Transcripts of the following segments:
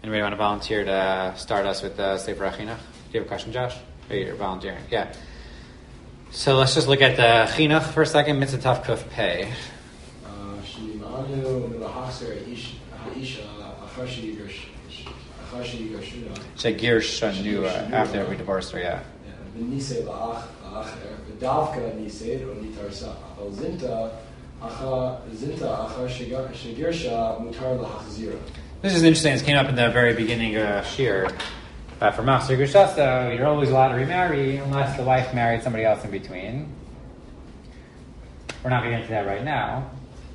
Anybody want to volunteer to start us with the Sefer HaChinuch? Do you have a question, Josh? Or you're volunteering? Yeah. So let's just look at the Chinuch for a second. Mitzvah Tav Kuf Pei. Shagir Shanu after we divorced her, yeah. This is interesting. It came up in the very beginning of Shir. But for Machzor Gushasa, you're always allowed to remarry unless the wife married somebody else in between. We're not going to get into that right now.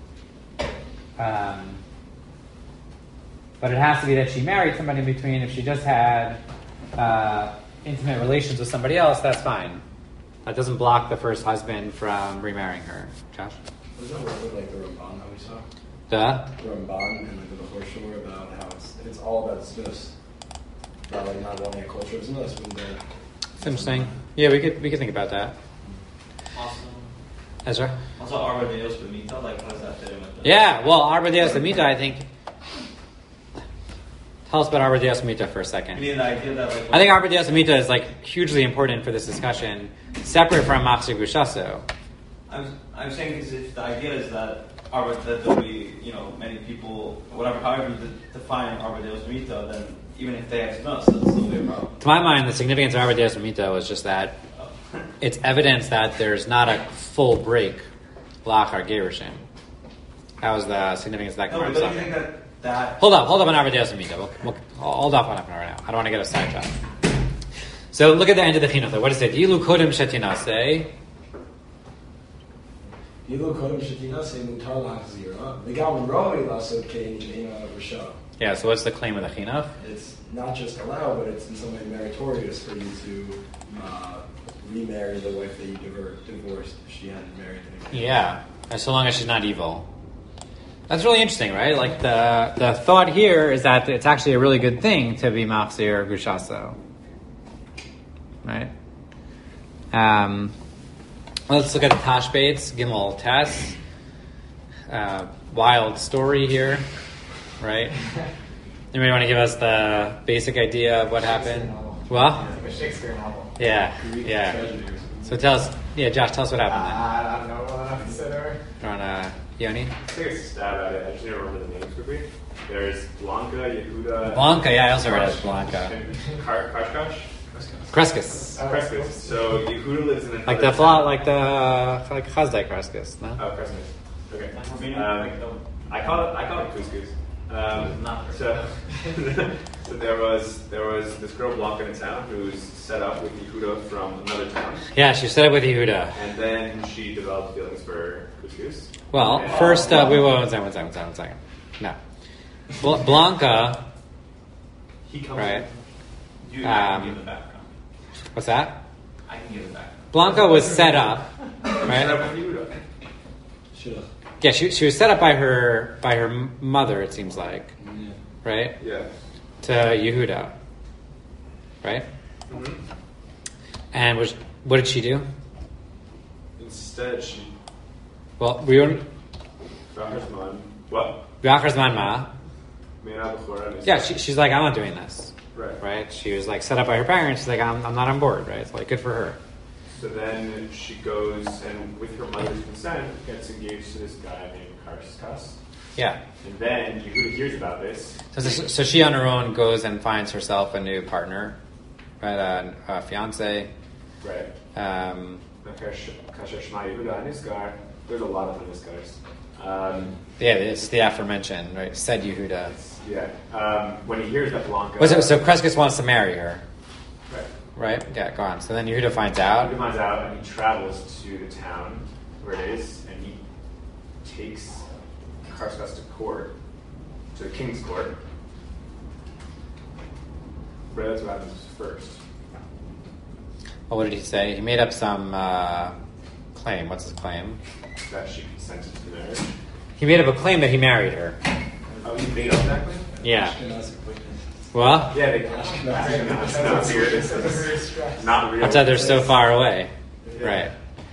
But it has to be that she married somebody in between. If she just had intimate relations with somebody else, that's fine. That doesn't block the first husband from remarrying her. Josh? Was that what like the Ramban that we saw? The Ramban and like the Bechor Shor about how it's all about just about like not wanting a culture of Znos. It's interesting. Yeah, we could think about that. Awesome. Ezra? Also, Arba Deos B'mita, like how does that fit in with that? Yeah, well, Arba Deos B'mita, I think. Tell us about Arba Deos B'mita for a second. I mean, the idea that like... I think Arba Deos B'mita is like hugely important for this discussion, separate from Machzor Gushaso. I'm saying is if the idea is that there'll be, many people, however you define Arba Deos B'mita, then even if they have Znos, that'll still be a problem. To my mind, the significance of Arba Deos B'mita was just that it's evidence that there's not a full break, Lachar Gerushin. That was the significance of that. No, but don't you think that... Hold up on Arba Deos B'mita. We'll hold off on it right now. I don't want to get a sidetrack. So look at the end of the Chinuch. What is it? Ilu Kodim Shetinaseh. Ilu Kodim Shetinaseh mutar lachzira. V'gam roi lasot kein imena v'sha. Yeah, so what's the claim of the Chinuch? It's not just allowed, but it's in some way meritorious for you to remarry the wife that you divorced if she hadn't married anyone. Yeah, so long as she's not evil. That's really interesting, right? Like the thought here is that it's actually a really good thing to be Machzir Gushaso. Right? Let's look at the Tashbates, Gimel Tes. Wild story here, right? Anybody want to give us the basic idea of what happened? Well, a Shakespeare novel. Yeah. So tell us, Josh, tell us what happened I don't know what enough to say there. then. On Yoni? Take a stab at it. I just need to remember the names quickly. There's Blanca, Yehuda... Blanca, yeah, I also read it, Blanca. Krashkash? Kreskis. Kreskis. So Yehuda lives in another... Like like Chazdai Kreskis, no? Oh, Kreskis. Okay. I call it couscous. So there was this girl Blanca in town who's set up with Yehuda from another town. Yeah, she set up with Yehuda. And then she developed feelings for couscous. Well, first, wait, one second. No. Blanca, He comes right? You can give the background. What's that? I can give the background. Blanca was set up, Set right? up with Yehuda. Sure. Yeah, she was set up by her mother, it seems like, right? Yeah. To Yehuda, right? Mm-hmm. And what did she do? Instead, she... Well, we were... What? B'achar ma. Meina B'chora. Yeah, she's like, I'm not doing this. Right. Right? She was like set up by her parents. She's like, I'm not on board, right? It's like, good for her. So then she goes and, with her mother's consent, gets engaged to this guy named Karskas. Yeah. And then Yehuda hears about this. So she on her own goes and finds herself a new partner, right? A fiance. Right. Kasher Shema Yehuda and Iskar. There's a lot of them Iskars. Yeah, it's the aforementioned, right? Said Yehuda. Yeah. When he hears that Blanca... So Kreskis wants to marry her. Right. Right? Yeah, go on. So then Yehuda finds out. Yehuda finds out and he travels to the town where it is and he takes Karskas to court, to the king's court. But that's what happens first. Well, what did he say? He made up some claim. What's his claim? That she consented to the marriage. He made up a claim that he married her. Oh, he made up that claim? Yeah. Well, Yeah, they not real. that's why they're so far away. Right.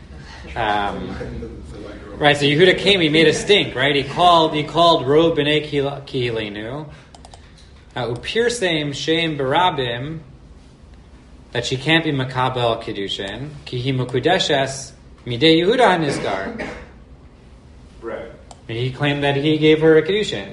Right, so Yehuda came, he made a stink, right? He called Ro B'nai Kihilenu, Upirsem Shem Barabim, that she can't be Makabel Kedushin, Kihi Mukudeshes Midei Yehuda Nisgar. Right. He claimed that he gave her a Kedushin.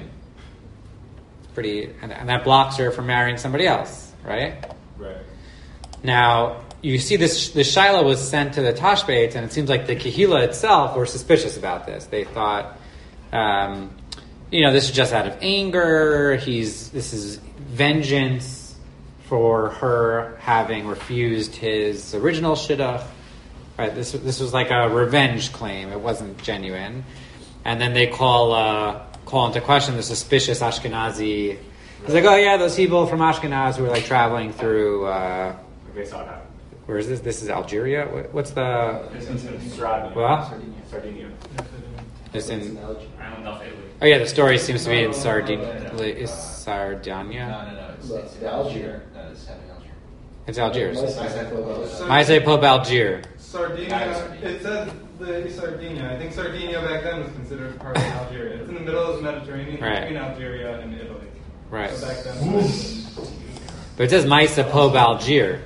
And that blocks her from marrying somebody else, right? Right. Now, you see the Shaila was sent to the Tashbeit, and it seems like the Kehila itself were suspicious about this. They thought, this is just out of anger. This is vengeance for her having refused his original shidduch. Right? This was like a revenge claim. It wasn't genuine. And then they call into question the suspicious Ashkenazi. He's like, oh yeah, those people from Ashkenaz who were like traveling through. They saw it happen. Where is this? This is Algeria. What's the? Sardinia. What? Sardinia. It's in. I don't know if Italy. Oh yeah, the story seems to be in Sardinia. Is Sardinia? No. It's Algiers. No, it's having Algiers. It's Algiers. Nice. I say Pope Algier. Sardinia. It says the Sardinia. I think Sardinia back then was considered part of Algeria. It's in the middle of the Mediterranean, Right. between Algeria and Italy. Right. So back then. But it says Maisa Pope Algier.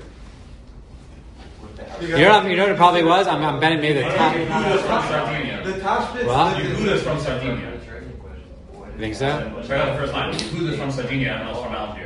You know what it probably was? I'm betting maybe the top. Yehuda's from Sardinia. The Tashbitz What? lived in- Yehuda's from Sardinia. You think so? Right on the first line. Yehuda's from Sardinia and also from Algiers.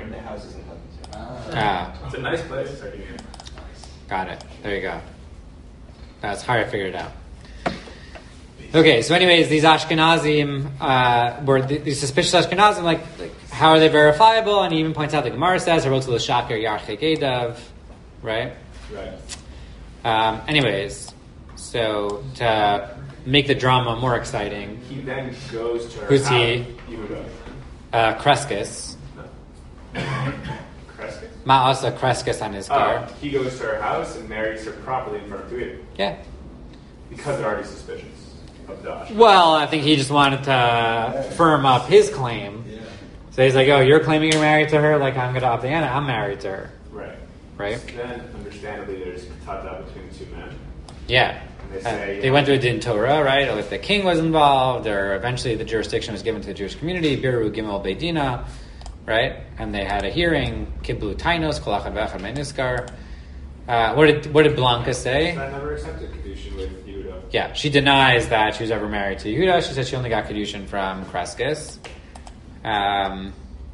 Ah, It's a nice place, Sardinia. got it. There you go. That's how I figured it out. Okay, so anyways, these Ashkenazim were these suspicious Ashkenazim. Like, how are they verifiable? And he even points out the Gemara says, "Harotu l'shaker yarchek edav," right? Right. Anyways, so to make the drama more exciting, He then goes to her Who's house. he? Yehuda. Crescus, Crescus? Ma'asa Crescus on his car. He goes to her house and marries her properly in front of Tuid. Yeah. Because they're already suspicious of Dash. Well, I think he just wanted to firm up his claim. Yeah. So he's like, "Oh, you're claiming you're married to her? Like I'm gonna opt in. I'm married to her, Right. right?" Then, understandably, there's tata between the two men. Yeah. And they say, They went to a din Torah, right? Or if the king was involved, or eventually the jurisdiction was given to the Jewish community, Biru Gimel Beidina, right? And they had a hearing, Kiblu Tainos, Kolachad Vechad Meniskar. What did Blanca say? I never accepted Kedushin with Yehuda. Yeah, she denies that she was ever married to Yehuda. She said she only got Kedushin from Crescus. Et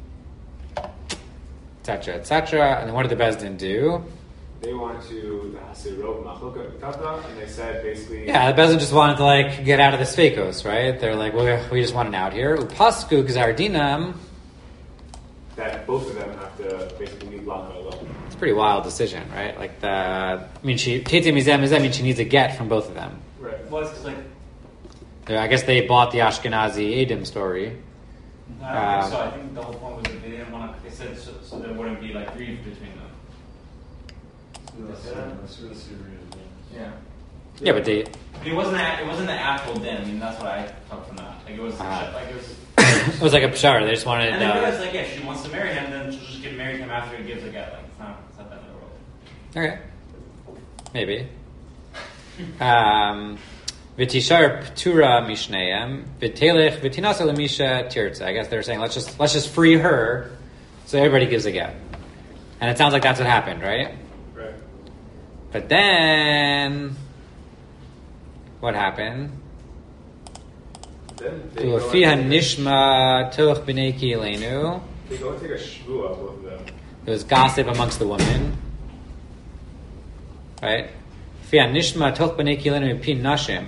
cetera, et cetera. And then what did the Bezdin do? They went to the Hasirot Machloka Tata, and they said basically, Yeah, the Bezdin just wanted to like get out of the Sfeikos, right? They're like, well, we just want an out here. Upasku Gzardinam. that both of them have to basically leave Blanca alone. It's a pretty wild decision, right? Like she means she needs a get from both of them. Right. Well, it's like, I guess they bought the Ashkenazi Edom story. I don't think so. I think the whole point was that they didn't want to. They said so there wouldn't be like grief between them. Yeah. Yeah, but they. It wasn't the actual din. I mean, that's what I took from that. Like it was like it was. It was like a pshara. They just wanted. And then realized like, yeah, she wants to marry him, then she'll just get married to him after he gives a get. Like it's not that in the world. Okay. Maybe. V'tishar p'tura mishneim v'telech v'tinasa l'misha tirtza. I guess they're saying let's just free her, so everybody gives a get. And it sounds like that's what happened, right? Right. But then, what happened? Then they go U'afiha and nishma toch b'nei ki'ilenu. they go and take a shvua, both of them. There was gossip amongst the women, right? U'afiha nishma toch b'nei ki'ilenu pi nashim.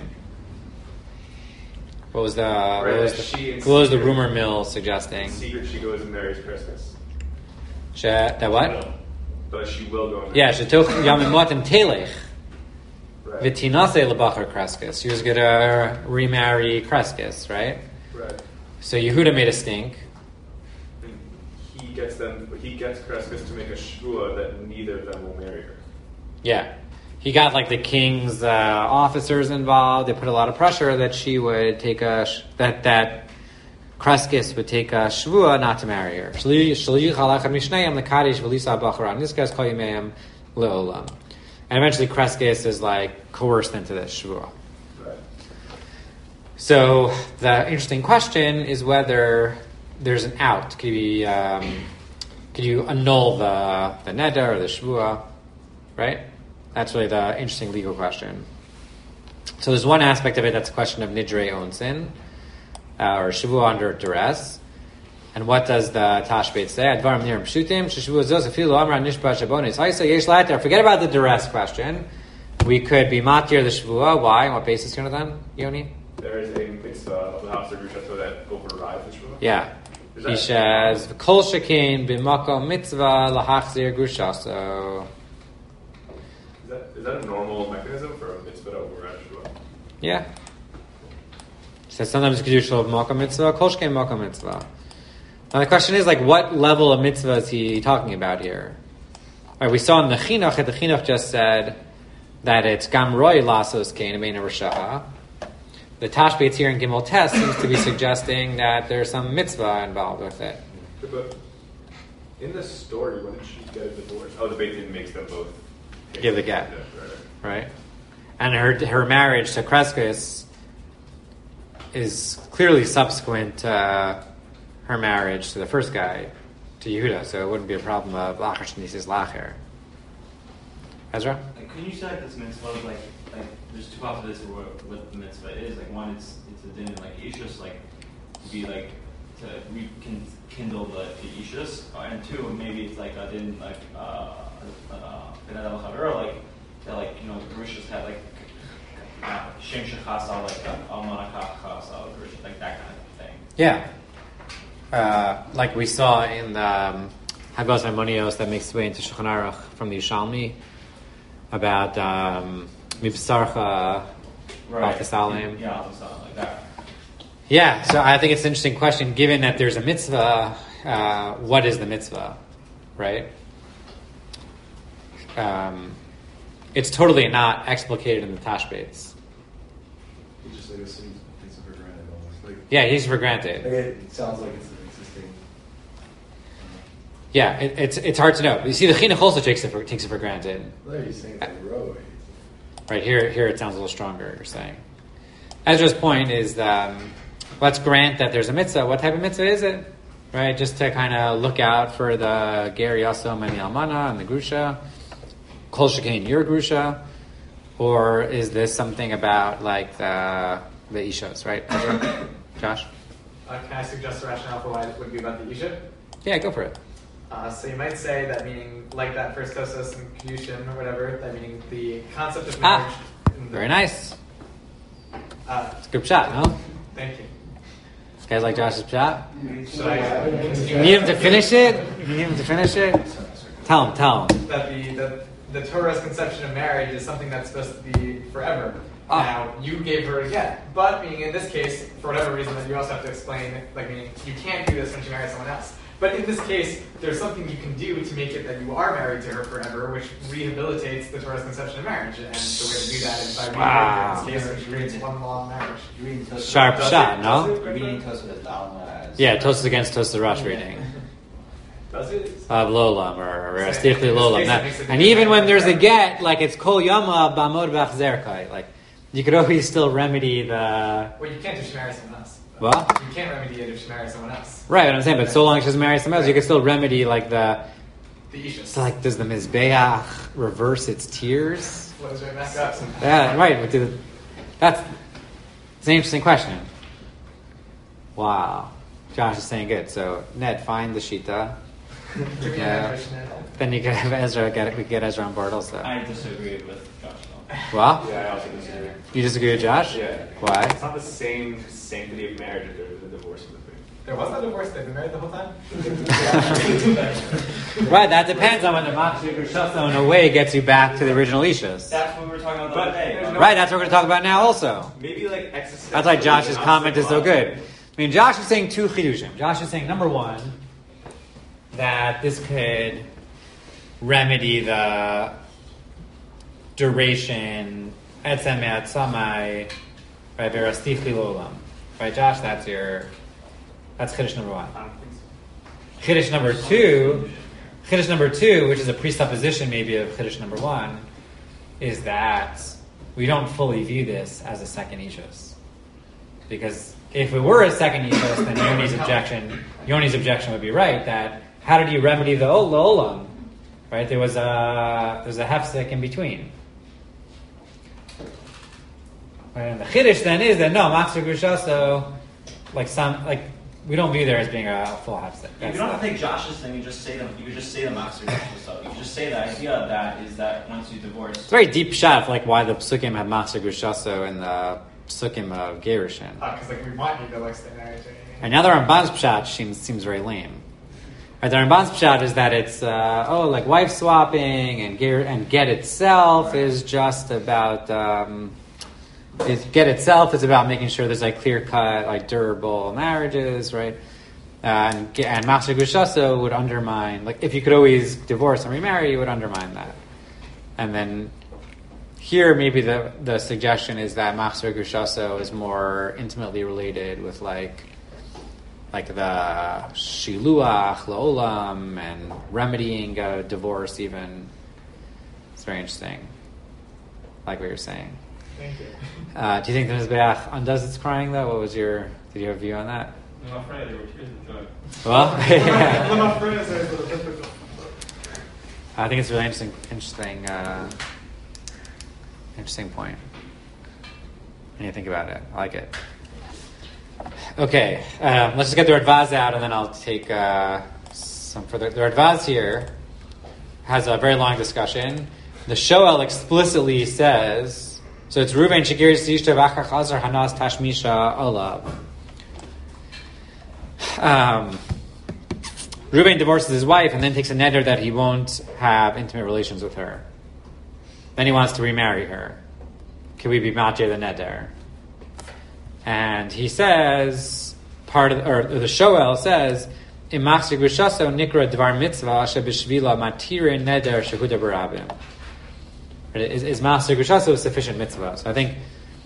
What was the rumor mill suggesting? In secret, she goes and marries Crescus. That what? But she will go and marry Yeah, shetoch yamimotim telech. Right. V'tinase lebachar Crescus. She was going to remarry Crescus, right? Right. So Yehuda made a stink. And he gets Crescus to make a shvua that neither of them will marry her. Yeah. He got like the king's officers involved. They put a lot of pressure that she would take that Crescus would take a shvua not to marry her. And eventually Crescus is like coerced into this shvua. Right. So the interesting question is whether there's an out. Could be could you annul the neder or the shvua, right? That's really the interesting legal question. So there's one aspect of it that's a question of nidrei onsin, or shvua under duress. And what does the Tashbeit say? Advarim nirim pshutim, sheshvua zos afilu amra nishba shabonis. Haisa yesh later. Forget about the duress question. We could be matir the shvua. Why? On what basis, Jonathan? Yoni? There is a mitzvah of the house of Grusha so that overrides the shvua. Yeah. He says, "Kol shekein b'makom mitzvah lahachzir grusha." So, is that a normal mechanism for a mitzvah to override shvua? yeah. He says sometimes kedusha of makom mitzvah, kol shekein makom mitzvah. Now the question is, like, what level of mitzvah is he talking about here? All right, we saw in the chinuch that the chinuch just said that it's gam roy lasos kein amein rashaha. The Tashbeit here in Gimel Tes seems to be suggesting that there's some mitzvah involved with it. But in the story, when did she get a divorce? Oh, the Beit Din makes them both Give the get. Right. Right? And her marriage to Creskis is clearly subsequent to her marriage to the first guy, to Yehuda, so it wouldn't be a problem of Lacher Shnisis Lacher. Ezra? Like, can you say like this mitzvah is like there's two possibilities of what the mitzvah is. Like one, it's a din like ishus, like to be like to rekindle the ishus, and two, maybe it's like a din like like that, like, you know, the Grishas had like shem shechasal, like almana chasal, like that kind of thing. Yeah. Like we saw in the Hagos Harmonios that makes its way into Shulchan Aruch from the Yishalmi about Mibsarcha Baltasalim. Yeah, like that. Yeah, so I think it's an interesting question. Given that there's a mitzvah, what is the mitzvah, right? It's totally not explicated in the Tashbates. He just like assumes takes it for granted almost. Like, Yeah, he's for granted. like it sounds like it's an existing. Yeah, it's hard to know. You see, the Chinuch also takes it for granted. There he's saying it's a row. Right, here it sounds a little stronger, you're saying. Ezra's point is, let's grant that there's a mitzvah. What type of mitzvah is it? Right, just to kind of look out for the Ger Yasom and the Almana and the Grusha. Kol Shekein, your Grusha. Or is this something about, like, the Ishos, right? Ezra? Josh? Can I suggest a rationale for why it would be about the Isha? Yeah, go for it. So you might say that meaning, like that first Tosos and Kedushin or whatever, that meaning the concept of marriage. Very nice. It's a good shot, no? Thank you. You guys like Josh's shot? Should I You need him to finish it? Tell him. that the Torah's conception of marriage is something that's supposed to be forever. Now, you gave her a get, but meaning in this case, for whatever reason, that you also have to explain, like meaning you can't do this when she marries someone else. But in this case, there's something you can do to make it that you are married to her forever, which rehabilitates the Torah's conception of marriage. And the way to do that is by rewriting this case, which creates one law of marriage. Sharp shot, no? You're reading Tosfos as Alma as... Yeah, Tosas against Tosas Rush reading. Does it? Of Lolam, or Stichli In this Lolam. case, Now- it makes a and even when there's a get, like it's Kol Yama Bamod Bachzerkai, like you could always still remedy the... Well, you can't if she marries someone else. What? You can't remedy it if she marries someone else. Right, what I'm saying, but so long as she doesn't marry someone else, you can still remedy like the... The Ishus. So like, does the Mizbeach reverse its tears? What is right back up? Yeah, right. It's an interesting question. Wow. Josh is saying good. So, Ned, find the Shita. Give me Yeah. an impression, Ed. Then you can have Ezra, we can get Ezra on board also. I disagree with Josh though. Well, Yeah, I also disagree. you disagree with Josh? Yeah. Why? It's not the same sanctity of marriage if there was a divorce in the thing. There was no divorce. They've been married the whole time. Right, that depends on whether Machshir Shasa in a way gets you back to the original Ishas. That's what we were talking about the other day. Right, that's what we're going to talk about now also. Maybe like existential. That's why Josh's comment is so good. I mean, Josh is saying two chidushim. Josh is saying, number one, that this could remedy the duration etzem etzamai by verastich lilolam. Right, Josh? That's chiddush number one. I don't think so. Chiddush number two, which is a presupposition maybe of chiddush number one, is that we don't fully view this as a second ishus. Because if it were a second ishus, then Yoni's objection would be right, that how did he remedy the olam? Right, there was a hefsek in between. Right, and the chiddush then is that no, Machzor Grushaso, we don't view there as being a full hefsek. You don't have to take Josh's thing. You just say them. You could just say the Machzor Grushaso. You could just say the idea of that is that once you divorce, It's a very deep shot of why the psukim have Machzor Grushaso and the psukim of Gerushin. Because we want you to stay married. And now the Ramban's pshat seems very lame. Right, the Ramban's pshat is that it's wife swapping and get itself is just about get itself is about making sure there's clear cut durable marriages, right? And Machzor Grushaso would undermine if you could always divorce and remarry, you would undermine that. And then here maybe the suggestion is that Machzor Grushaso is more intimately related with like the shiluach la'olam and remedying a divorce even. It's very interesting. Like what you're saying. Thank you. Do you think the Mizbeach undoes its crying though? Did you have a view on that? I'm afraid there were tears of joy. Well, Difficult. I think it's a really interesting point. When you think about it, I like it. Okay, let's just get the Radvaz out, and then I'll take some further. The Radvaz here has a very long discussion. The Shoel explicitly says, so it's Ruvain Shegir Sishta V'achar Chazar Hanas Tashmisha Olav. Ruvain divorces his wife and then takes a neder that he won't have intimate relations with her. Then he wants to remarry her. Can we be matche the neder? And he says, the Shoel says, "In Machzor Grushaso nikra dvar mitzvah shebishvila matire neder shehuda barabim." Is Machzor Grushaso a sufficient mitzvah? So I think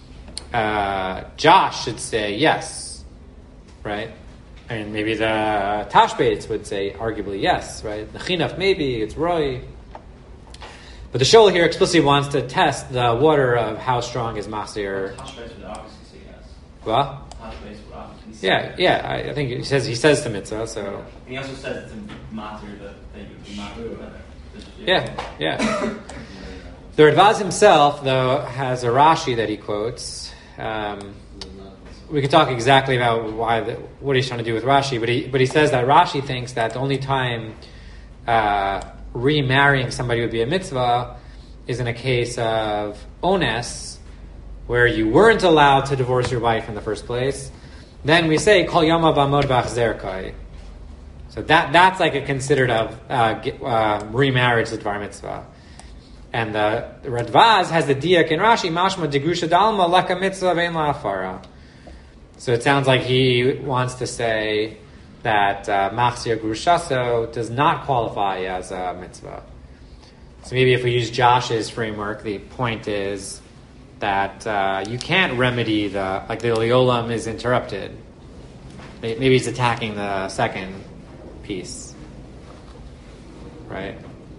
Josh should say yes, right? And maybe the Tashbates would say arguably yes, right? The Chinaf maybe, it's Roy. But the Shoel here explicitly wants to test the water of how strong is Machzor. Tashbates would obviously say yes. Well? Tashbates would obviously say Yeah. I think he says to mitzvah, so. And he also says it's a matter that you would be matter. Yeah. The Radvaz himself, though, has a Rashi that he quotes. We could talk exactly about what he's trying to do with Rashi, but he says that Rashi thinks that the only time remarrying somebody would be a mitzvah is in a case of ones, where you weren't allowed to divorce your wife in the first place. Then we say kol yama v'amod b'achzer. So that's a considered remarriage to dvar mitzvah. And the Radvaz has the diak in Rashi, mashma degrusha dalma leka mitzvah vein la'afara. So it sounds like he wants to say that Machzor Grushaso does not qualify as a mitzvah. So maybe if we use Josh's framework, the point is that you can't remedy the Leolam is interrupted. Maybe he's attacking the second piece, right?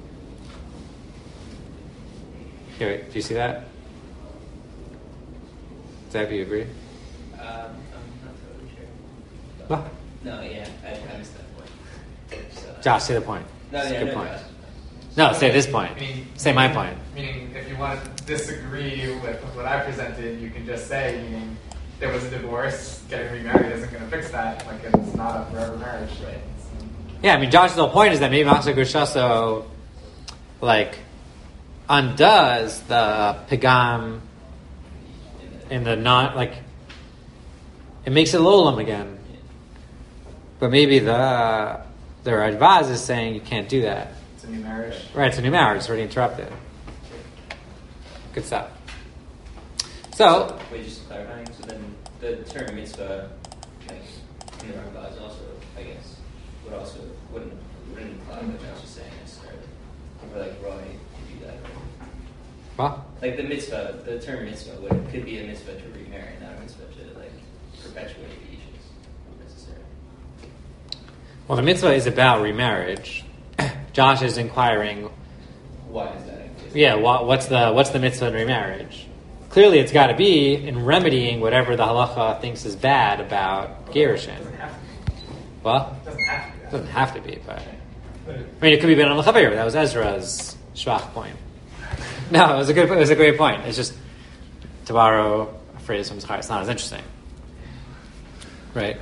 Okay, do you see that? Zeb, do you agree? I'm not totally sure. What? No, yeah, I missed that point. Josh, say the point. No, It's a yeah, good no, point. Josh. No, say this point. Say my point. Meaning, if you want to disagree with what I presented, you can just say, meaning, there was a divorce, getting remarried isn't going to fix that. It's not a forever marriage, right? Yeah, Josh's whole point is that maybe Machzor Grushaso, undoes the pigam in the it makes it lolam again. But maybe the Radvaz is saying you can't do that. It's a new marriage. Right, it's a new marriage. It's already interrupted. Good stuff. So, wait, just clarifying. So then the term mitzvah, in the Ramban also, I guess, wouldn't imply what Josh was saying necessarily. Or Roy could do that. what? The mitzvah, the term mitzvah, could be a mitzvah to remarry, not a mitzvah to perpetuate the issues necessarily. Well, the mitzvah is about remarriage. Josh is inquiring. Why is that? Yeah, what's the mitzvah in remarriage? Clearly, it's got to be in remedying whatever the halacha thinks is bad about gerushin. It doesn't have to be. Well, It doesn't have to be. it doesn't have to be, but I mean, it could be Ben L'Chaver, but that was Ezra's schwach point. No, it was a great point. It's just to borrow a phrase from Zachariah, it's not as interesting, right?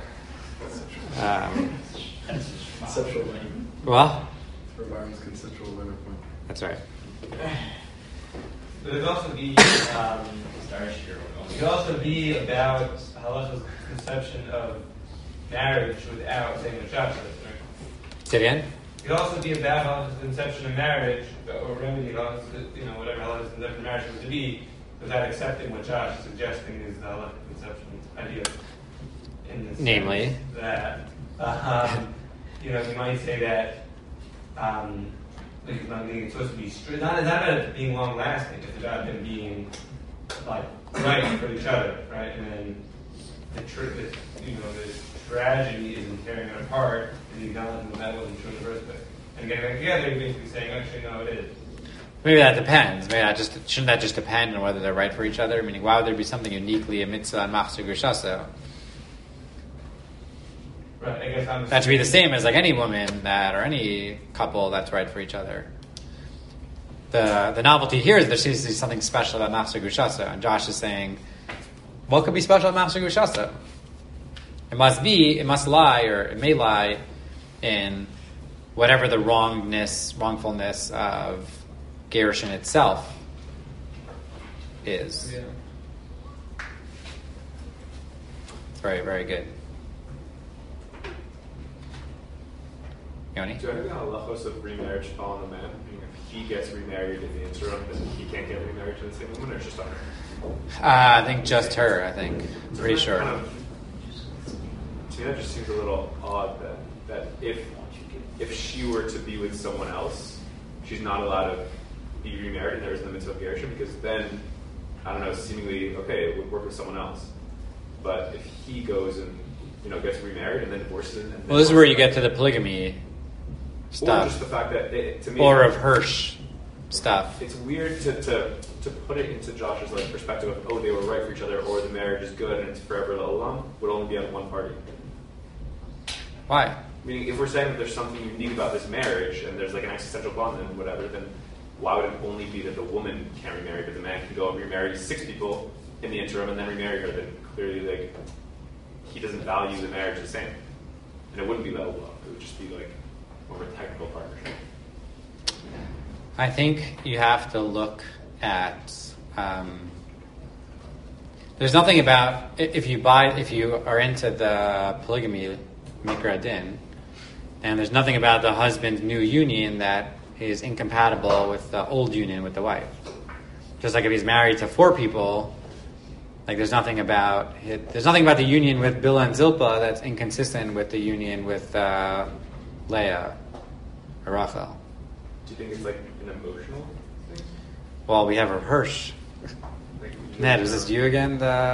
Conceptual language. Well, For Byron's conceptual language point. that's right. But it could also be about halacha's conception of marriage without saying the Joshua. Say it again. It could also be about halacha's conception of marriage, or remedy halacha's, whatever halacha's conception of marriage was to be, without accepting what Josh is suggesting is the halachic conception idea. In the Namely? sense that you might say that it's supposed to be it's not about it being long lasting. It's about them being like right for each other, right? And then the tragedy is in tearing it apart, and the acknowledgement that wasn't true in the first place. And getting back together, you're basically saying, actually, no, it is. Maybe that depends. Shouldn't that just depend on whether they're right for each other? Meaning, why would there be something uniquely a mitzvah and machzor gershasa? Right, I guess That should be the same as like any woman or any couple that's right for each other. The novelty here is there seems to be something special about machzor gershasa, and Josh is saying, what could be special about machzor gershasa? It must lie, or it may lie in whatever the wrongfulness of gerushin itself is. Yeah. It's very, very good. Yoni? Do any of the halachos of remarriage fall on the man? Meaning if he gets remarried in the interim, then he can't get remarried to the same woman, or it's just on her? I think just her, I'm pretty sure. To me, that just seems a little odd that if she were to be with someone else, she's not allowed to be remarried, and there is the mitzvah of gerushin, because then, I don't know, seemingly, okay, it would work with someone else. But if he goes and, gets remarried and then divorces and then Well, this is where you get to the polygamy stuff. Or just the fact that, to me... Or of Hirsch stuff. It's weird to put it into Josh's perspective of, they were right for each other, or the marriage is good and it's forever l'olam, would only be on one party. Why? Meaning, if we're saying that there's something unique about this marriage, and there's an existential bond and whatever, then why would it only be that the woman can't remarry, but the man can go and remarry 6 people in the interim and then remarry her? Then clearly, he doesn't value the marriage the same. And it wouldn't be l'olam. It would just be more of a technical partnership. I think you have to look at. There's nothing about if you are into the polygamy mikra din, and there's nothing about the husband's new union that is incompatible with the old union with the wife. Just like if he's married to 4 people, there's nothing about the union with Bilhah and Zilpah that's inconsistent with the union with Leah or Rachel. Do you think it's an emotional thing? Well, we have Rav Hirsch. Ned, was this you again?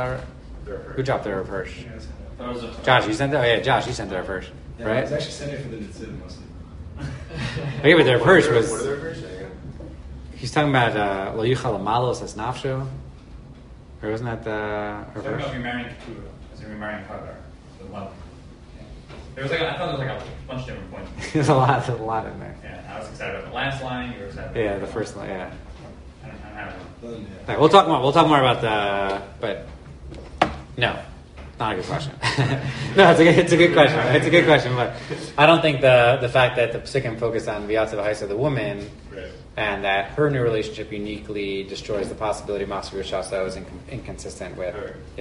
Who dropped the Rav Hirsch? Josh, you sent it? Oh yeah, Josh, you sent the Rav Hirsch, Yeah, right? I was actually sending it for the Nitzim mostly. Okay, but the Rav Hirsch What are was... their versions? He's talking about Lo Yuchal Amalos as Nafsho. Or wasn't that the Rav Talking about Hirsch? remarrying Keturah, as in remarrying Hagar. The one. There was I thought there was a bunch of different points. There's a lot in there. Yeah, I was excited about the last line. You were excited about Yeah, the first line, yeah. I don't know. Other than All that, right, we'll talk more about but no, not a good question. No, it's a good question. It's a good question, but I don't think the fact that the Pesikim focus on V'yatzav Haisa, the woman, Right. and that her new relationship uniquely destroys the possibility of Machzor Gershasa is inconsistent with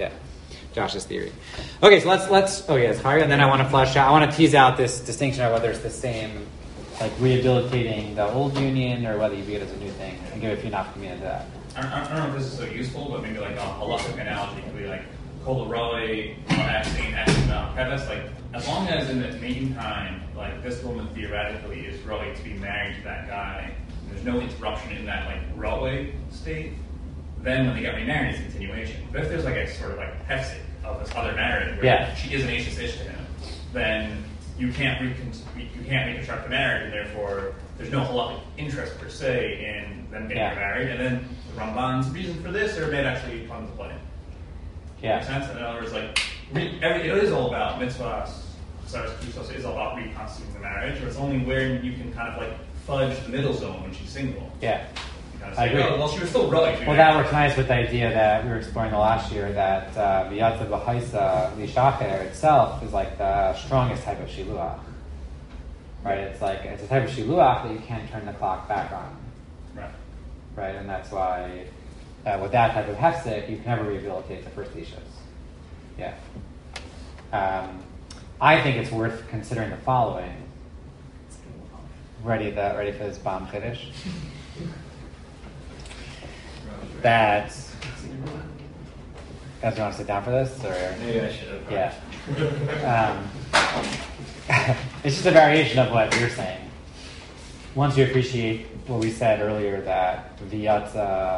Josh's theory. Okay, so let's it's hard, and then I want to flesh out. I want to tease out this distinction of whether it's the same, rehabilitating the old union, or whether you view it as a new thing, and give a few nafkamina to that. I don't know if this is so useful, but maybe a halachic analogy could be kol roe acting peves. As long as in the meantime, this woman theoretically is really to be married to that guy, and there's no interruption in that roe state, then when they get remarried, it's continuation. But if there's a sort of hefsek of this other marriage where she is an ashes ish to him, then you can't reconstruct the marriage, and therefore there's no halachic interest per se in them getting married. And then the Ramban's reason for this, or it may actually come to play. Yeah. Makes sense? In other words, it is all about mitzvahs, Sarah's Kusos is all about reconstituting the marriage, or it's only where you can kind of like fudge the middle zone when she's single. Yeah. You kind of I say, agree. oh, well, she was still right. Well, that works nice with the idea that we were exploring the last year that V'yatza b'chaisa lishacher itself is like the strongest type of shiluach. Right? It's a type of shiluach that you can't turn the clock back on. Right. Right? And that's why with that type of hefsek, you can never rehabilitate the first ishus. Yeah. I think it's worth considering the following. Ready for this bomb finish? That. Guys, you want to sit down for this? Or? Maybe I should have. Yeah. It's just a variation of what you're saying. Once you appreciate what we said earlier, that v'yatza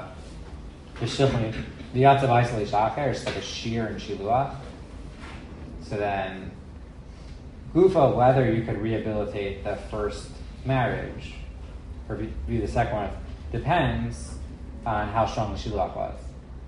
v'isli shacher is like a shear and shiluach. So then, gufa, whether you could rehabilitate the first marriage or be the second one, depends on how strong the shiluach was.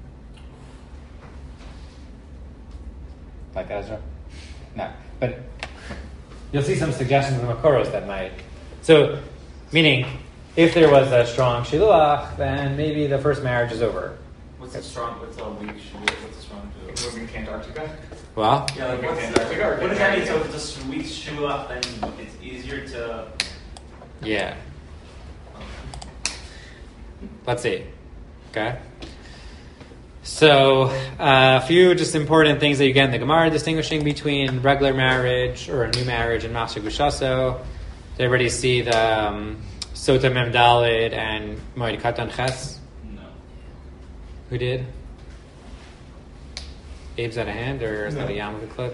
Like Ezra? No. But you'll see some suggestions in the Makoros that might. So, meaning, if there was a strong shiluach, then maybe the first marriage is over. What's a weak shulua? What's a strong shulua? Moving to Antarctica. Well, Yeah, like Moving to what's Antarctica. What does that mean? So if it's a weak shulua, then it's easier to. yeah. Let's see. Okay. So, a few just important things that you get in the Gemara distinguishing between regular marriage or a new marriage and Machzor Gushaso. Did everybody see the Sota Mem Daled and Moed Katan Ches? No. Who did? Abe's at a hand, or is that a yam with a clip?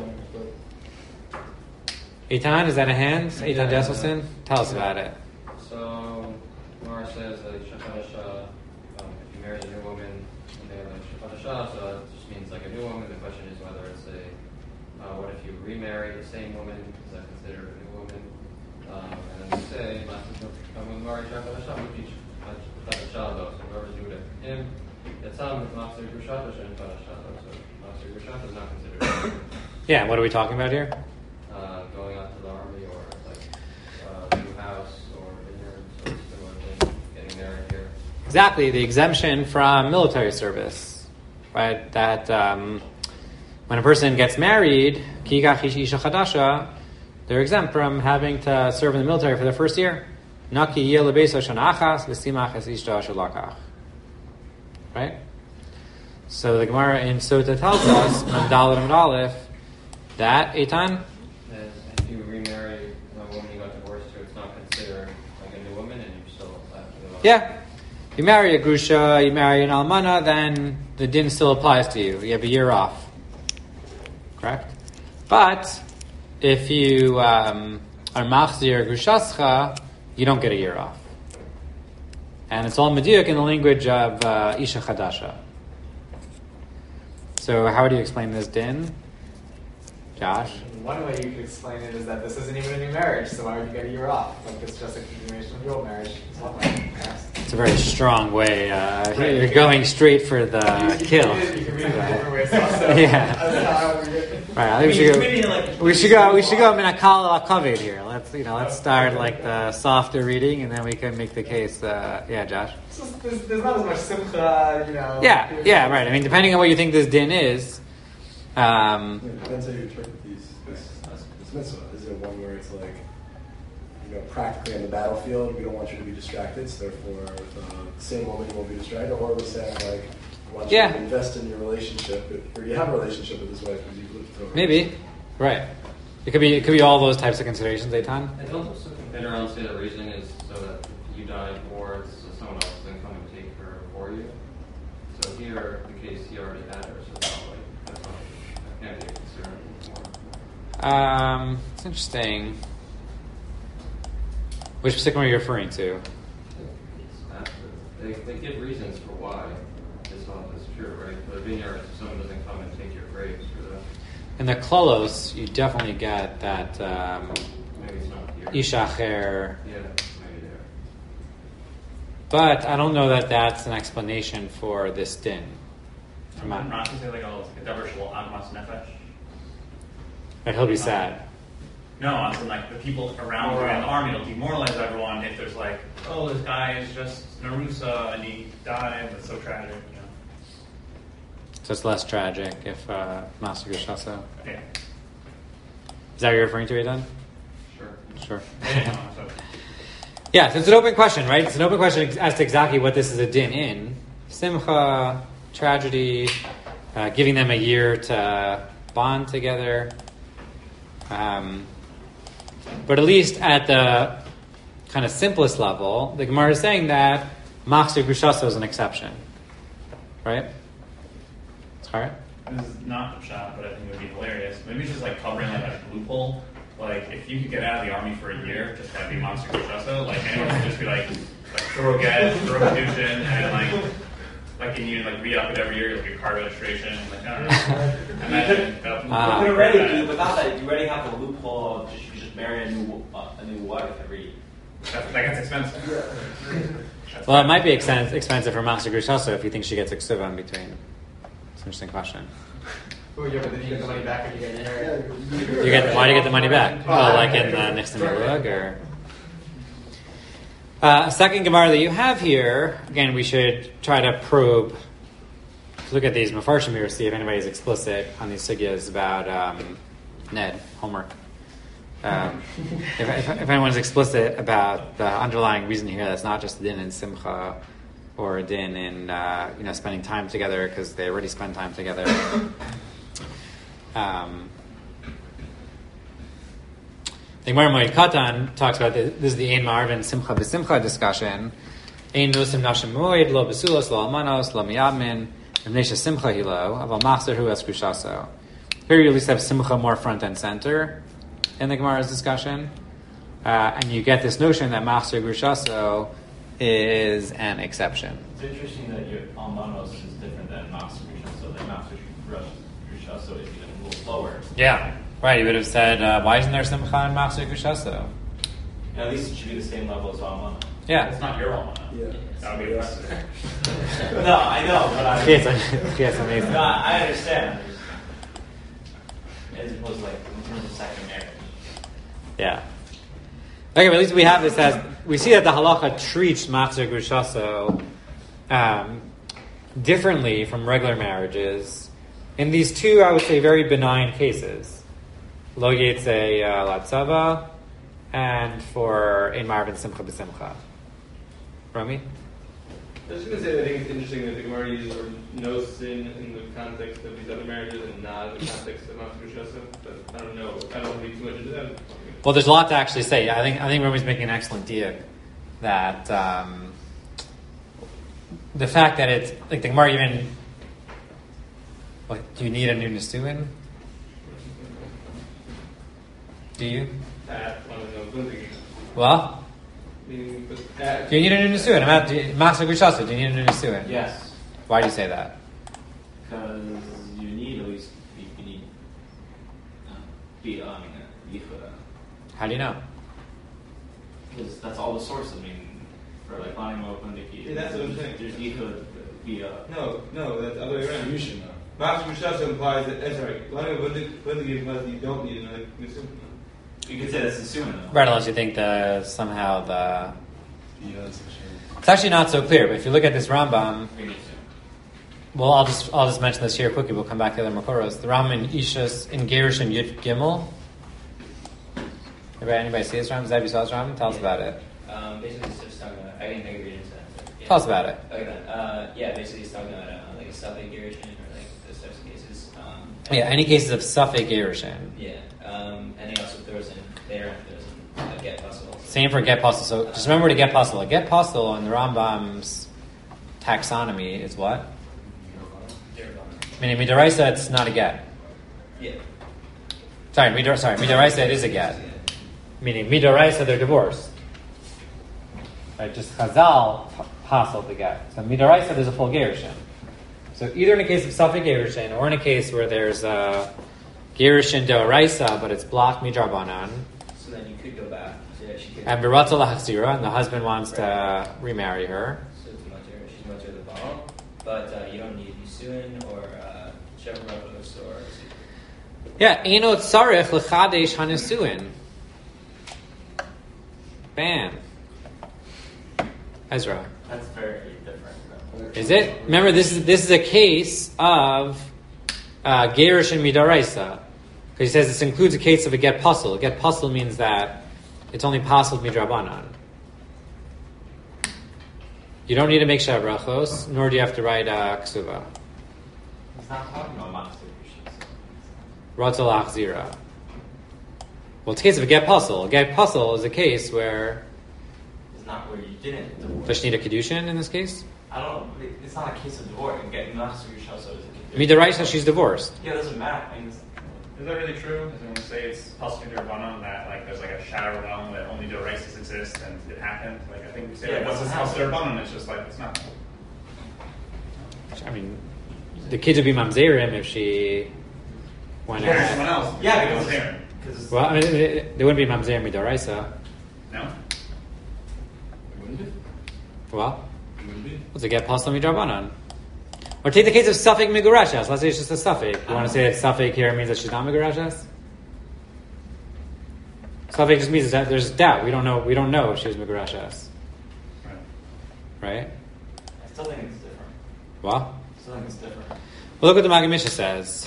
Eitan, is that a hand? Eitan Jesselson? Tell us about it. So, Gemara says that if you marry a new woman and they have a Shafadasha, so it just means like a new woman. The question is whether it's what if you remarry the same woman? Is that considered a new woman? And then we say, so whoever's new to him, it's Machzor Gushato and Padasha. So Machzor Gushato is not considered a new woman. Yeah, what are we talking about here? Going out to the army or like a new house or vineyard, so similar thing, getting married here. Exactly, the exemption from military service, right? That when a person gets married, kikach isha chadasha, they're exempt from having to serve in the military for the first year. Naki yeh lebeso shana achas v'simach es ishta shalakach. Right? So the Gemara in Sota tells us, Mandal and Aleph, that Eitan. If you remarry a woman you got divorced to, it's not considered like a new woman, and you still have to. Yeah. You marry a grusha, you marry an almana, then the din still applies to you. You have a year off. Correct? But if you are machzir grushascha, you don't get a year off. And it's all mediyuk in the language of isha chadasha. So how do you explain this din? Josh? One way you could explain it is that this isn't even a new marriage, so why would you get a year off? Like, it's just a continuation of the old marriage. It's one way. It's a very strong way. You're going straight for the kill. You can read it different ways also. Yeah. That's not how we read it. Right, I think we should go minakal al-kaved here. Let's start like the softer reading, and then we can make the case. Yeah, Josh. It's just, there's not as much simcha, Yeah, right. I mean, depending on what you think this din is. Depends how you interpret this mitzvah. Is it one where it's like, practically on the battlefield, we don't want you to be distracted, so therefore the same woman you won't be distracted, or we're saying like, we want you to invest in your relationship, or you have a relationship with this wife because you've lived through it. Maybe, right. It could be all those types of considerations, Eitan. I don't also consider around say the reasoning is so that if you die before, so someone else can come and take her for you. So here, the case he already had her, so it's not like that can't be a concern anymore. It's interesting. Which particular are you referring to? They give reasons for why this all is true, right? For the vineyard, if someone doesn't come and take your grapes for the. In the klolos, you definitely get that Maybe it's not here. ishacher. Yeah, maybe there. But I don't know that that's an explanation for this din. I'm not to say like, it's like a davar shel agmas nefesh. But he'll be sad. No, it's like the people around you in the army will demoralize everyone if there's like, oh, this guy is just Narusa and he died. That's so tragic. You know? So it's less tragic if Master Gushasa. Yeah. Is that what you're referring to, Aidan? Sure. Yeah, so it's an open question, right? It's an open question as to exactly what this is a din in. Simcha, tragedy, giving them a year to bond together. But at least at the kind of simplest level, the Gemara is saying that Machzir Gushasa is an exception. Right? Sorry? This is not the shot, but I think it would be hilarious. Maybe it's just like covering like a loophole. Like if you could get out of the army for a year, just have be Machzir Gushasa, like anyone could just be like thorough get, thorough confusion, and like and you like re-up it every year, like your car registration, like I don't know. Imagine you could already without that, you already have the loophole of you just marry a new wife every. That gets expensive. Well, it might be expensive for Machzir Gushasa if you think she gets a ksuva in between. It's an interesting question. Oh, yeah, but then you get the money back when you get married. Why do you get the money back? Oh, like in Nixon Milug, or second Gemara that you have here. Again, we should try to probe. Look at these Mefarshim here, see if anybody's explicit on these sugyas about Ned homework. If anyone's explicit about the underlying reason here, that's not just a din in Simcha or a din in spending time together because they already spend time together. The Gemara Moed Katan talks about this is the Ein Ma'arvin Simcha B'Simcha discussion. Ein Nosim Nashim Moed Lo Besulos Lo Almanos Lo Miyadmin V'Mnesha Simcha Hilo Aval Machzir Hu Es Gushaso. Here you at least have Simcha more front and center in the Gemara's discussion, and you get this notion that Machzir Gushaso is an exception. It's interesting that your Almanos is different than Machzir Gushaso. That Machzir Gushaso is even a little slower. Yeah, right. You would have said, why isn't there Simcha and Machzir Gushaso? At least it should be the same level as Almana. Yeah. It's not your Almana. Yeah. That would be impressive. No, I know, but Yes, amazing. No, I understand. As opposed to in terms of second marriage. Yeah. Okay, but at least we have this as we see that the halacha treats Machzir Gushaso differently from regular marriages in these two, I would say, very benign cases. Lo Yetzei Latzava and for Ein Ma'arvin Simcha B'Simcha. Rami? I was just going to say that I think it's interesting that the Gemara uses the word no sin in the context of these other marriages and not in the context of Machzir Gushaso, but I don't know. I don't read too much into that. Well, there's a lot to actually say. I think Rami's making an excellent diak that the fact that it's like the Gemara even do you need a new Nisuin? Do you? Well, do you need a new Nisuin? Machzir Gushaso, do you need a new Nisuin? Yes. Why do you say that? Because you need at least you need yichud. How do you know? Because that's all the sources. I mean, for like Lani Mokundiki, Yeah, that's what I'm saying. There's yichud via. No, that's the other way around. Machzir Gushaso implies that, Lani Mokundiki implies that you don't need another Nisuin. You could say that's assuming though. Right, unless you think somehow it's actually not so clear. But if you look at this Rambam, well, I'll just mention this here quickly. We'll come back to the Makoros. The Rambam in Ishus in Gerushin Yud Gimel. Anybody see this Rambam? Zeb, you saw this Rambam? Tell us about it. Basically, it's just talking about. I didn't think read into that. Yeah. Tell us about it. Okay, basically, it's talking about like a Safek Gerushin or like those types of cases. Any cases of Safek Gerushin. Yeah, and he also throws in a get puzzle. Same for get puzzle. So just remember to get puzzle. A get puzzle in the Rambam's taxonomy is what? Meaning midaraisa, it's not a get. Yeah. Sorry, midaraisa, it is a get. Meaning midaraisa, they're divorced. Right? Just Chazal puzzle the get. So midaraisa, there's a full gerushin. So either in a case of Safek gerushin or in a case where there's a gerushin deoraisa, but it's blocked midrabanan. So then you could go back. So yeah, she could. And biratzah lahachzira, and the husband wants to remarry her. So she's much of the ball, but you don't need Yisuin or Shevrachos or. Yeah, eno tzarech lechadesh hanisuin. Bam. Ezra. That's very different. Though. Is it? Remember, this is a case of Gerish and Midaraisa. Because he says this includes a case of a get puzzle. A get puzzle means that it's only possible midrabanan. You don't need to make shabrachos, nor do you have to write ksuva. He's not talking about Master Ratzal achzira. Well, it's a case of a get puzzle. A get puzzle is a case where It's not where you didn't divorce. does she need a kedushin in this case? I don't. It's not a case of divorce. Getting Master Yishasa is a case. Midaraisa, she's divorced. Yeah, it doesn't matter. I mean, Is that really true? Is it when we say it's possible to Rabbanon that like there's like a shadow realm that only Doraisas exist and it happened? Like I think we say Yeah, like what's it this doesn't possible happen. Rabbanon? It's just like it's not. I mean, the kids would be mamzerim if she went Or out. someone else. Yeah, because because- Aaron. because Well, I mean, they wouldn't be mamzerim midaraisa. No. Wouldn't it? Well, Wouldn't be. what's a get puzzle midrabanan? Or take the case of suffix migurashas. Let's say it's just a suffix. You want to say that suffix here means that she's not migurashas? Suffix just means that there's doubt. We don't know if she was migurashas, Right. right? I still think it's different. Well, I still think it's different. well, look what the Maggid Mishnah says.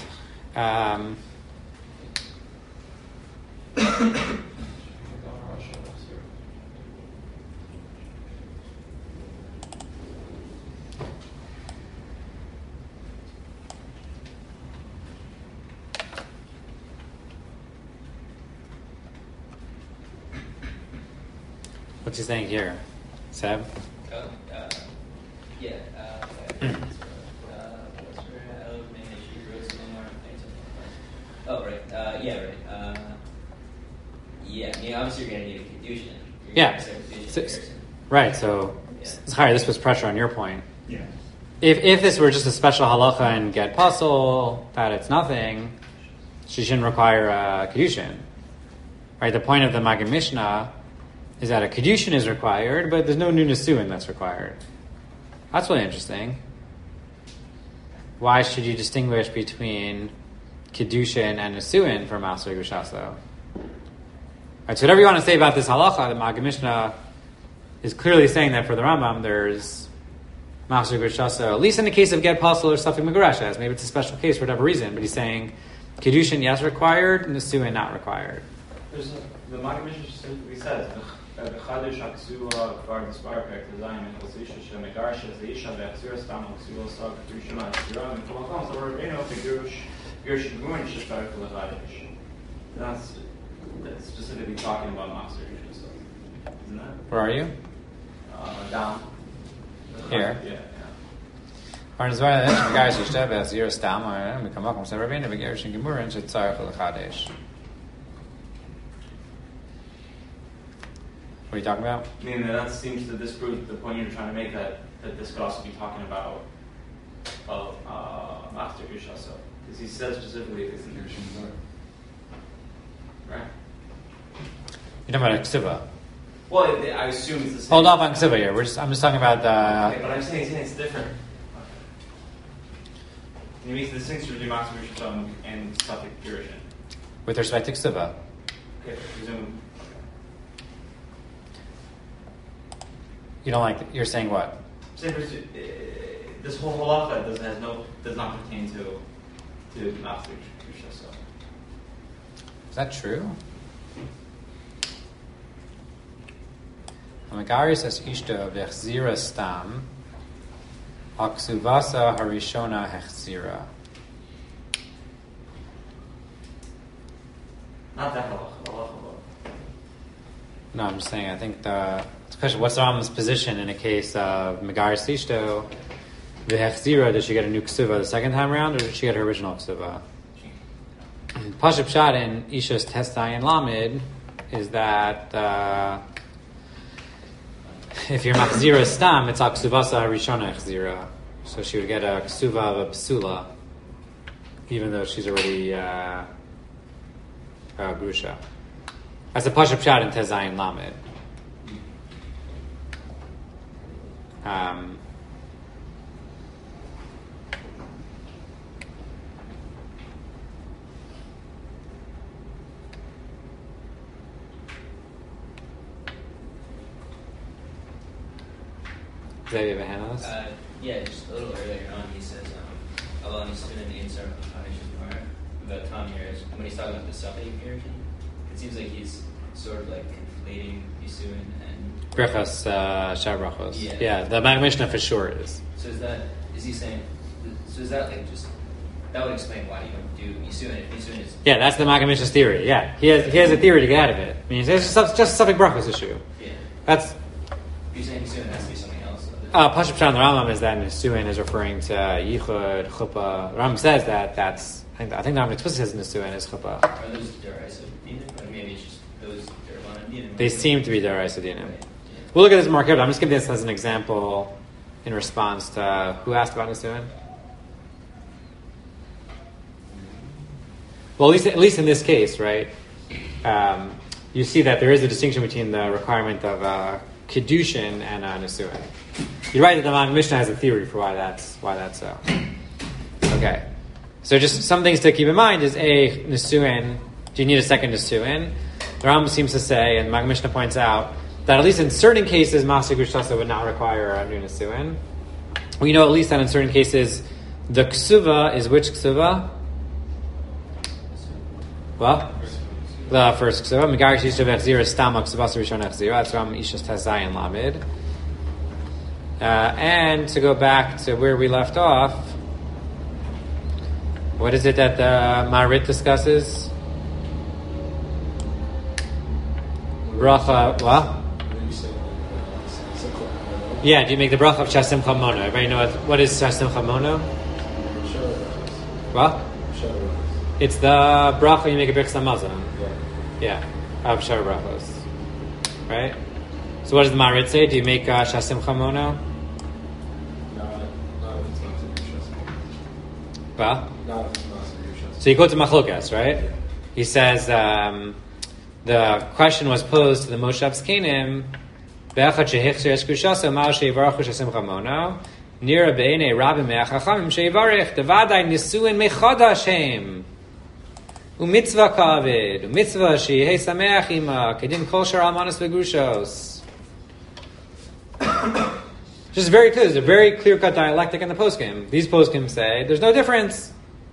What's he saying here, Seb? Oh, yeah. Oh, right. Yeah, right. Yeah, I mean, obviously you're going to need a kedushin. You're Yeah. gonna accept kedushin So- person. Right. So, Yeah. Zachariah, this was pressure on your point. Yeah. If this were just a special halacha and get puzzle that it's nothing, she shouldn't require a kedushin. Right. The point of the Maggid Mishnah is that a kedushin is required, but there's no new nesuin that's required. That's really interesting. Why should you distinguish between kedushin and nesuin for Master Gushaso? Right. So whatever you want to say about this halacha, the Maggid Mishnah is clearly saying that for the Rambam there's Master Gushaso, at least in the case of get puzzle or stuffing Megurashas. Maybe it's a special case for whatever reason, but he's saying kedushin yes required, nesuin not required. There's the Maggid Mishnah specifically says "B'chadesh haksuah kvar dispar pek tezayin mechosisha shemegarsha zeisha ve'achzira stam haksuah sag k'tushima hakzira mikol hakom so Rabbeinu v'girush girush guin shestar k'lechadesh." That's specifically talking about Master Yishasa, isn't that? Where are you? Down. Here? Yeah. Or is why the guys who step as you're stam or we come up and say Rabbeinu v'girush gemurin shetzar k'lechadesh. What are you talking about? I mean, that seems to disprove the point you're trying to make that this could also be talking about of Master Yishasa, because he says specifically it's in right. You're talking about ksiva. Well, I assume it's the same. Hold off on ksiva here. I'm just talking about Okay, but I'm saying it's different. He makes the distinction between Master Yishasa and Suffolk Puritan. with respect to ksiva. Okay, presume. You don't like. You're saying what? This whole halacha does not pertain to Master Yishasa. Is that true? Amagaris as ishta v'echzira stam, aksuvasa harishona hechzira. Not that halacha. No, I'm just saying. I think the question: what's the Rambam's position in a case of Megaris ishto v'echzira? Did she get a new ksuva the second time around, or did she get her original ksuva? Pashup Pshat in Isha's Testai and Lamed is that if you're Machzira Stam, it's Aksuvasa Harishona Chzira. So she would get a Ksuva of a Psula, even though she's already Grusha. That's a Pashup Pshat in Testai and Lamed. Is that you have a hand on this? Yeah, just a little earlier on, he says, Allah Nisuin in Sar about Tom here is when he's talking about the Safi hierarchy, it seems like he's sort of like conflating Nisuin and Brachos, Shar Brachos. Yeah. Yeah, the Mishnah for sure is. So is he saying, so is that like just, that would explain why you don't do Nisuin if Nisuin is... Yeah, that's the Maggid Mishnah's theory. Yeah, he has a theory to get out of it. I mean, it's just a Safek Brachos issue. Yeah. That's... You're saying Nisuin has to be something else? Pashup Pshat the Rambam is that Nisuin is referring to Yichud, Chuppah. The Rambam says that that's... I think the Rambam explicitly says Nisuin is Chuppah. Are those Deraisa Dinim? Or maybe it's just those Derabana Dinim? They seem to be Deraisa Dinim. Right. Yeah. We'll look at this more carefully. I'm just giving this as an example in response to who asked about Nisuin. Well, at least in this case, right? You see that there is a distinction between the requirement of Kiddushin and Nisuin. You're right that the Maggid Mishnah has a theory for why that's so. Okay, so just some things to keep in mind is Nisuin. Do you need a second Nisuin? The Rambam seems to say, and Maggid Mishnah points out, that at least in certain cases, Maser Gushasa would not require a new Nisuin. We know at least that in certain cases, the Ksuva is which Ksuva? Well, the first Ksuva. Megarish Yishav Echzira Stama Ksuvasa Rishon Echzira. That's from Ishas Tezayin Lamed. And to go back to where we left off, what is it that the Marit discusses? Bracha, what? Yeah, do you make the bracha of Shasim Chamono? Everybody know what is Shasim Chamono? What? It's the bracha you make a Birchas Hamazon. Yeah, of Shar Brachos. Right? So what does the Marit say? Do you make Shasim Chamono? Well? So you go to Machlokas, right? Yeah. He says the question was posed to the Moshe Abskenim, Be'echad shehichzir eskushasa ma'al she'yivarechu Shasim Chamono nira be'enei rabim me'achachamim she'yivarech devadai nisuin mechadash heim u'mitzvah kaved u'mitzvah she'yehei sameach ima kedin kol shar almanos v'grushos. Just very clear. There's a very clear-cut dialectic in the poskim. These poskim say there's no difference.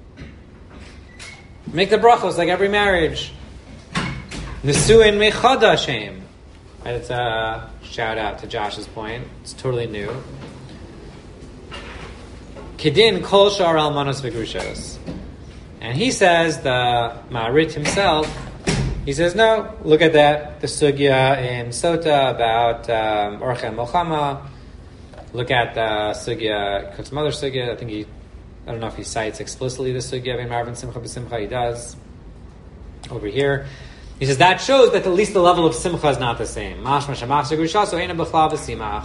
Make the brachos like every marriage. Nisuin mechadash heim. Right, it's a shout out to Josh's point. It's totally new. Kedin kol shar almanos v'grushos. And he says, the Ma'arit himself, he says, no, look at that. The sugya in Sota about Orcha Mochama. Look at the sugya, some other sugya. I don't know if he cites explicitly the sugya of Marvin Simcha B'Simcha. He does. Over here. He says that shows that at least the level of simcha is not the same. Mashma shamach segusha so eina b'chlav v'simach.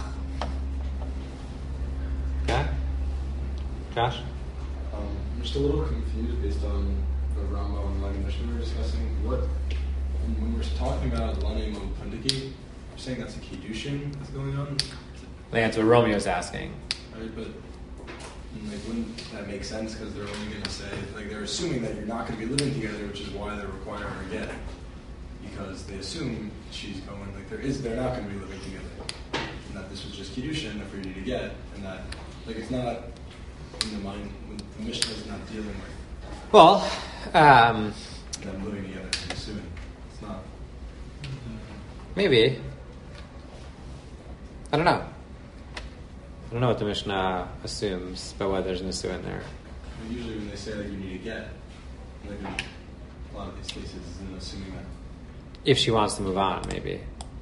Okay, Josh. I'm just a little confused based on the Rambam and Maggid Mishnah we were discussing. When we're talking about Lanim and Pandiki, you're saying that's a kiddushin that's going on. That's what Romeo's asking. Right, but wouldn't that make sense? Because they're only going to say, they're assuming that you're not going to be living together, which is why they're requiring a get. Because they assume she's going, they're not going to be living together. And that this was just Kiddushin for you to get. And that, it's not in the mind, when the Mishnah is not dealing with Well, them living together, I'm assuming. It's not. Maybe. I don't know. I don't know what the Mishnah assumes about whether there's Nisu in there. Usually when they say you need a get, in a lot of these cases, isn't assuming that. If she wants to move on, maybe.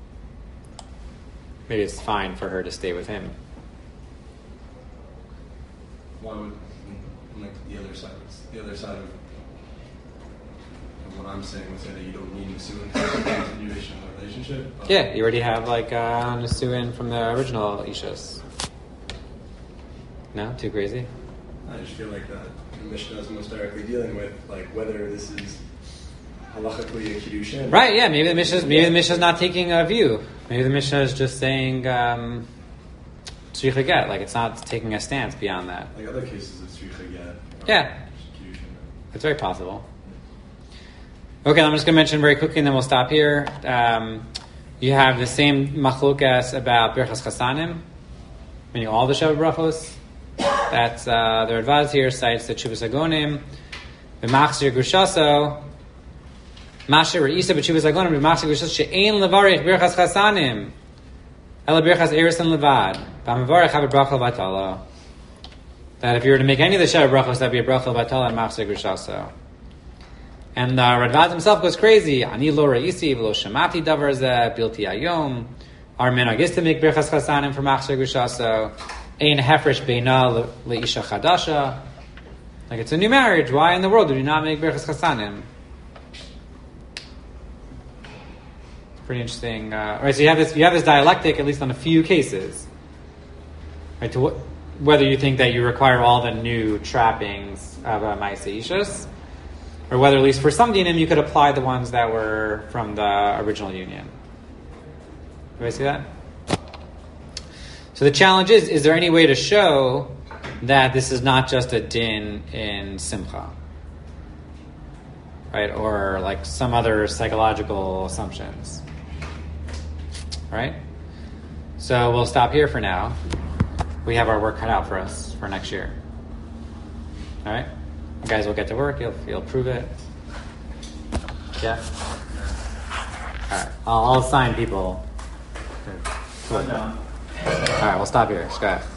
Maybe it's fine for her to stay with him. Why would the other side of what I'm saying would say that you don't need Nisuin for the continuation of the relationship? Yeah, you already have Nisuin from the original Ishas. No? Too crazy? I just feel like that the Mishnah is most directly dealing with whether this is halachically a kiddushin. Right, yeah, maybe the Mishnah's not taking a view. Maybe the Mishnah is just saying tzricha get, it's not taking a stance beyond that. Like other cases of tzricha get. Yeah. It's very possible. Okay, I'm just going to mention very quickly and then we'll stop here. You have the same machlokas about Birchas Chasanim. meaning all the Sheva Brachos. That's the Radvaz here cites the Chuvas Agonim, B'machzir Grushaso, Masher Re'isa B'Chuvas Agonim, B'machzir Grushaso, She'ein Levarich Birchas Chasanim, Ela Birchas Eris and Levad, B'amavarich Have a Brachel Batala. That if you were to make any of the Sheva Brachos, that'd be a Brachel Batala and Machzir Grushaso. And Radvaz himself goes crazy. Ani lo re'isi v'lo shamati davar zeh bilti ayom. Our minhag is to make birchas chasanim for machzir grushaso. Ein hefresh beina leisha chadasha. Like it's a new marriage. Why in the world do we not make birchas chasanim? Pretty interesting. Right, so you have this dialectic at least on a few cases. Right, to whether you think that you require all the new trappings of a ma'aseh ishus, or whether at least for some dinim you could apply the ones that were from the original union. Do I see that? So the challenge is there any way to show that this is not just a din in simcha? Right? Or like some other psychological assumptions. Right? So we'll stop here for now. We have our work cut out for us for next year. All right? You guys will get to work. You'll prove it. Yeah. All right. I'll assign people. All right. We'll stop here. Scott.